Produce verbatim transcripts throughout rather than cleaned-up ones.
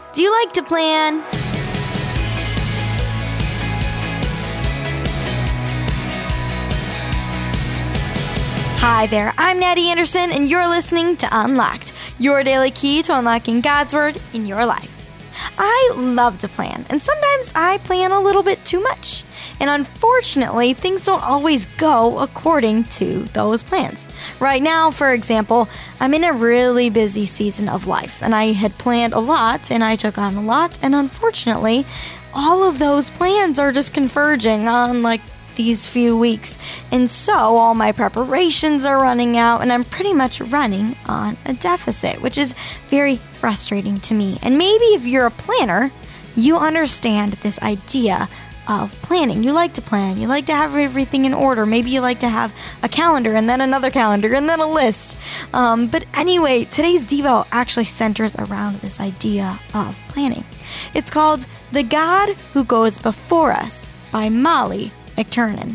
Do you like to plan? Hi there, I'm Natty Anderson, and you're listening to Unlocked, your daily key to unlocking God's Word in your life. I love to plan, and sometimes I plan a little bit too much. And unfortunately, things don't always go according to those plans. Right now, for example, I'm in a really busy season of life, and I had planned a lot, and I took on a lot, and unfortunately, all of those plans are just converging on, like, these few weeks. And so all my preparations are running out, and I'm pretty much running on a deficit, which is very frustrating to me. And maybe if you're a planner, you understand this idea of planning. You like to plan. You like to have everything in order. Maybe you like to have a calendar and then another calendar and then a list. Um, but anyway, today's Devo actually centers around this idea of planning. It's called The God Who Goes Before Us by Molly McTernan.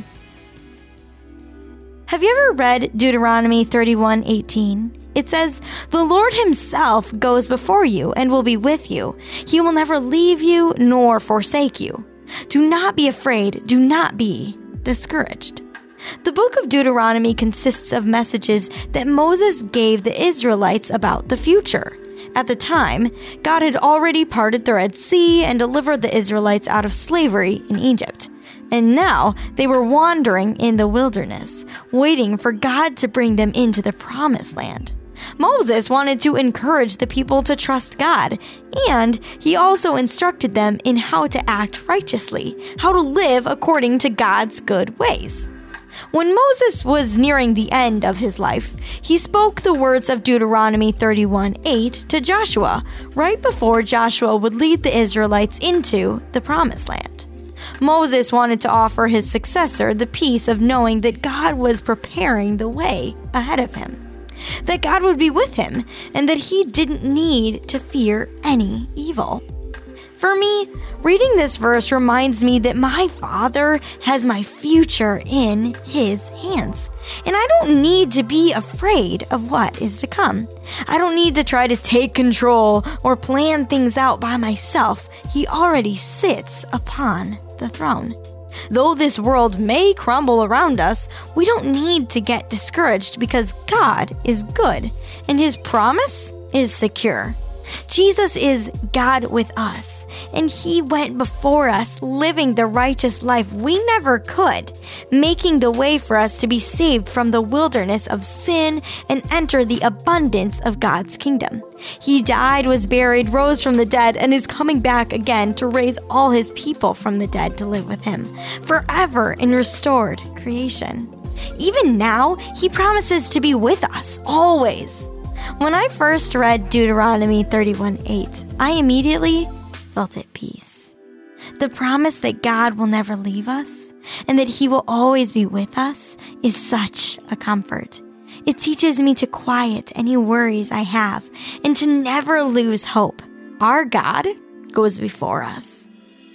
Have you ever read Deuteronomy thirty-one eighteen? It says, "The Lord himself goes before you and will be with you. He will never leave you nor forsake you. Do not be afraid. Do not be discouraged." The book of Deuteronomy consists of messages that Moses gave the Israelites about the future. At the time, God had already parted the Red Sea and delivered the Israelites out of slavery in Egypt. And now they were wandering in the wilderness, waiting for God to bring them into the promised land. Moses wanted to encourage the people to trust God, and he also instructed them in how to act righteously, how to live according to God's good ways. When Moses was nearing the end of his life, he spoke the words of Deuteronomy thirty-one eight to Joshua, right before Joshua would lead the Israelites into the promised land. Moses wanted to offer his successor the peace of knowing that God was preparing the way ahead of him, that God would be with him, and that he didn't need to fear any evil. For me, reading this verse reminds me that my Father has my future in his hands, and I don't need to be afraid of what is to come. I don't need to try to take control or plan things out by myself. He already sits upon the throne. Though this world may crumble around us, we don't need to get discouraged because God is good and his promise is secure. Jesus is God with us, and he went before us, living the righteous life we never could, making the way for us to be saved from the wilderness of sin and enter the abundance of God's kingdom. He died, was buried, rose from the dead, and is coming back again to raise all his people from the dead to live with him, forever in restored creation. Even now, he promises to be with us always. When I first read Deuteronomy thirty-one eight, I immediately felt at peace. The promise that God will never leave us and that he will always be with us is such a comfort. It teaches me to quiet any worries I have and to never lose hope. Our God goes before us.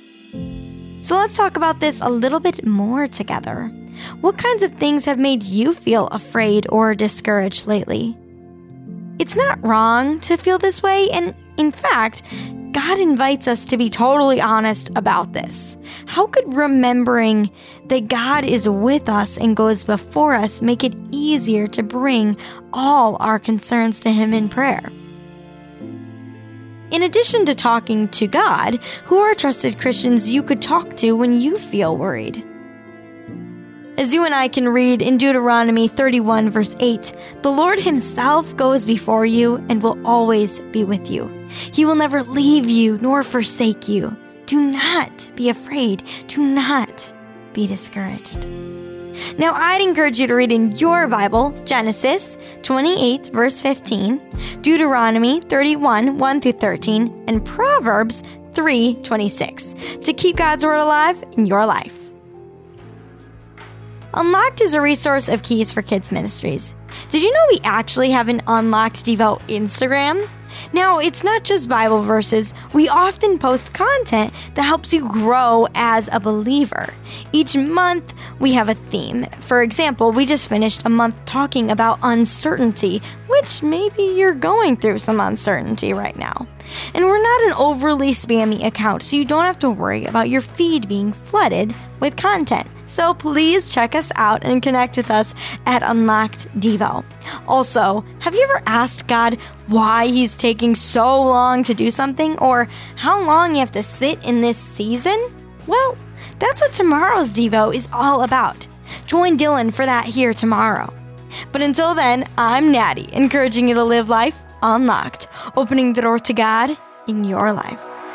So let's talk about this a little bit more together. What kinds of things have made you feel afraid or discouraged lately? It's not wrong to feel this way, and in fact, God invites us to be totally honest about this. How could remembering that God is with us and goes before us make it easier to bring all our concerns to him in prayer? In addition to talking to God, who are trusted Christians you could talk to when you feel worried? As you and I can read in Deuteronomy thirty-one verse eight, the Lord himself goes before you and will always be with you. He will never leave you nor forsake you. Do not be afraid. Do not be discouraged. Now, I'd encourage you to read in your Bible Genesis twenty-eight verse fifteen, Deuteronomy thirty-one one through thirteen, and Proverbs three twenty-six to keep God's Word alive in your life. Unlocked is a resource of Keys for Kids Ministries. Did you know we actually have an Unlocked Devo Instagram? Now, it's not just Bible verses. We often post content that helps you grow as a believer. Each month, we have a theme. For example, we just finished a month talking about uncertainty, which maybe you're going through some uncertainty right now. And we're not an overly spammy account, so you don't have to worry about your feed being flooded with content. So please check us out and connect with us at Unlocked Devo. Also, have you ever asked God why He's taking so long to do something, or how long you have to sit in this season? Well, that's what tomorrow's Devo is all about. Join Dylan for that here tomorrow. But until then, I'm Natty, encouraging you to live life unlocked, opening the door to God in your life.